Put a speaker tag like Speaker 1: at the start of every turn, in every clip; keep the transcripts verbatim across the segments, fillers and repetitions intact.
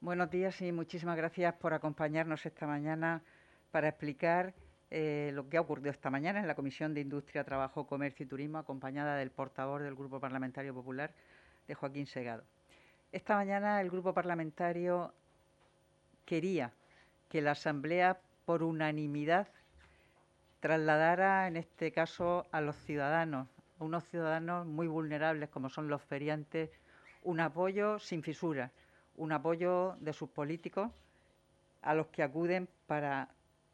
Speaker 1: Buenos días y muchísimas gracias por acompañarnos esta mañana para explicar eh, lo que ha ocurrido esta mañana en la Comisión de Industria, Trabajo, Comercio y Turismo, acompañada del portavoz del Grupo Parlamentario Popular, de Joaquín Segado. Esta mañana el Grupo Parlamentario quería que la Asamblea, por unanimidad, trasladara, en este caso, a los ciudadanos, a unos ciudadanos muy vulnerables como son los feriantes, un apoyo sin fisuras, un apoyo de sus políticos a los que acuden para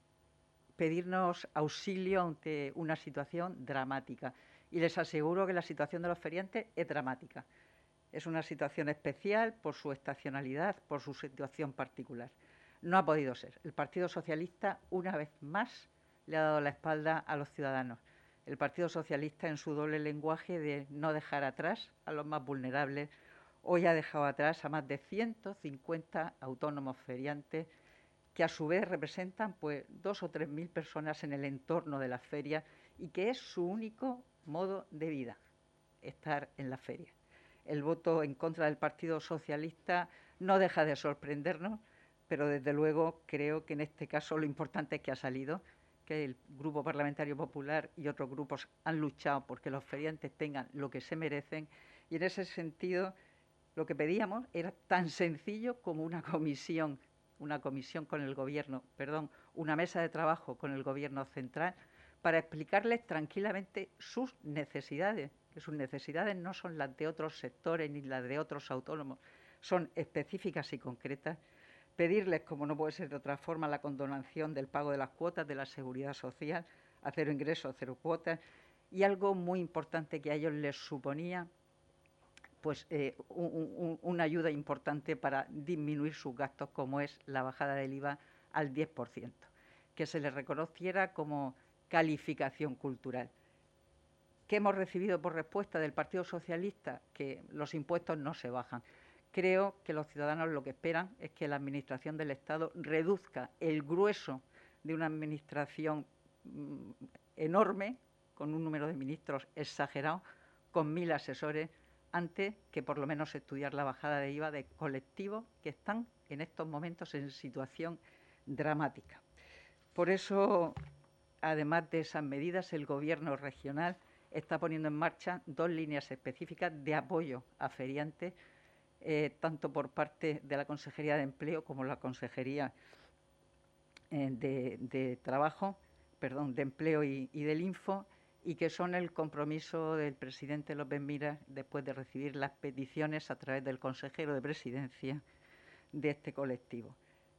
Speaker 1: pedirnos auxilio ante una situación dramática. Y les aseguro que la situación de los feriantes es dramática. Es una situación especial por su estacionalidad, por su situación particular. No ha podido ser. El Partido Socialista, una vez más, le ha dado la espalda a los ciudadanos. El Partido Socialista, en su doble lenguaje de no dejar atrás a los más vulnerables, hoy ha dejado atrás a más de ciento cincuenta autónomos feriantes que a su vez representan pues dos o tres mil personas en el entorno de las ferias y que es su único modo de vida, estar en la feria. El voto en contra del Partido Socialista no deja de sorprendernos, pero desde luego creo que en este caso lo importante es que ha salido, que el Grupo Parlamentario Popular y otros grupos han luchado porque los feriantes tengan lo que se merecen, y en ese sentido lo que pedíamos era tan sencillo como una comisión, una comisión con el gobierno, perdón, una mesa de trabajo con el gobierno central para explicarles tranquilamente sus necesidades, que sus necesidades no son las de otros sectores ni las de otros autónomos, son específicas y concretas. Pedirles, como no puede ser de otra forma, la condonación del pago de las cuotas de la seguridad social, a cero ingresos, cero cuotas, y algo muy importante que a ellos les suponía pues eh, un, un, una ayuda importante para disminuir sus gastos, como es la bajada del I V A al diez por ciento, que se les reconociera como calificación cultural. ¿Qué hemos recibido por respuesta del Partido Socialista? Que los impuestos no se bajan. Creo que los ciudadanos lo que esperan es que la Administración del Estado reduzca el grueso de una Administración mmm, enorme, con un número de ministros exagerado, con mil asesores, antes que por lo menos estudiar la bajada de I V A de colectivos que están en estos momentos en situación dramática. Por eso, además de esas medidas, el Gobierno regional está poniendo en marcha dos líneas específicas de apoyo a feriantes, eh, tanto por parte de la Consejería de Empleo como la Consejería eh, de, de Trabajo, perdón, de Empleo y, y del Info, y que son el compromiso del presidente López Miras después de recibir las peticiones a través del consejero de Presidencia de este colectivo.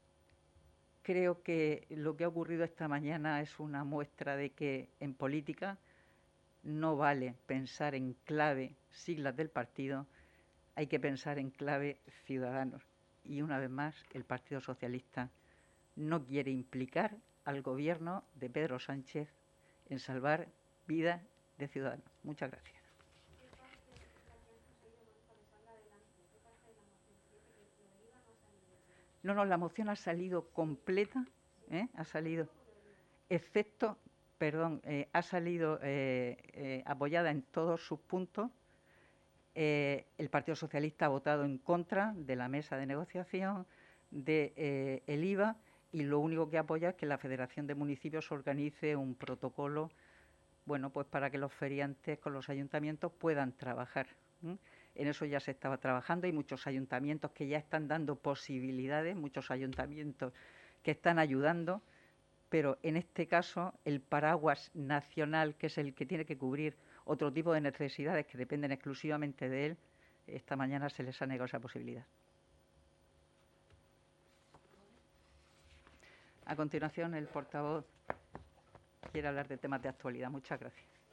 Speaker 1: Creo que lo que ha ocurrido esta mañana es una muestra de que en política no vale pensar en clave siglas del partido, hay que pensar en clave ciudadanos. Y una vez más, el Partido Socialista no quiere implicar al gobierno de Pedro Sánchez en salvar vidas de ciudadanos. Muchas gracias. No, no, la moción ha salido completa, ¿eh? ha salido, excepto, perdón, eh, ha salido eh, eh, apoyada en todos sus puntos. Eh, el Partido Socialista ha votado en contra de la mesa de negociación, del de, eh, I V A, y lo único que apoya es que la Federación de Municipios organice un protocolo, bueno, pues para que los feriantes con los ayuntamientos puedan trabajar. ¿eh? En eso ya se estaba trabajando. Hay muchos ayuntamientos que ya están dando posibilidades, muchos ayuntamientos que están ayudando, pero en este caso el paraguas nacional, que es el que tiene que cubrir otro tipo de necesidades que dependen exclusivamente de él, esta mañana se les ha negado esa posibilidad. A continuación, el portavoz quiere hablar de temas de actualidad. Muchas gracias.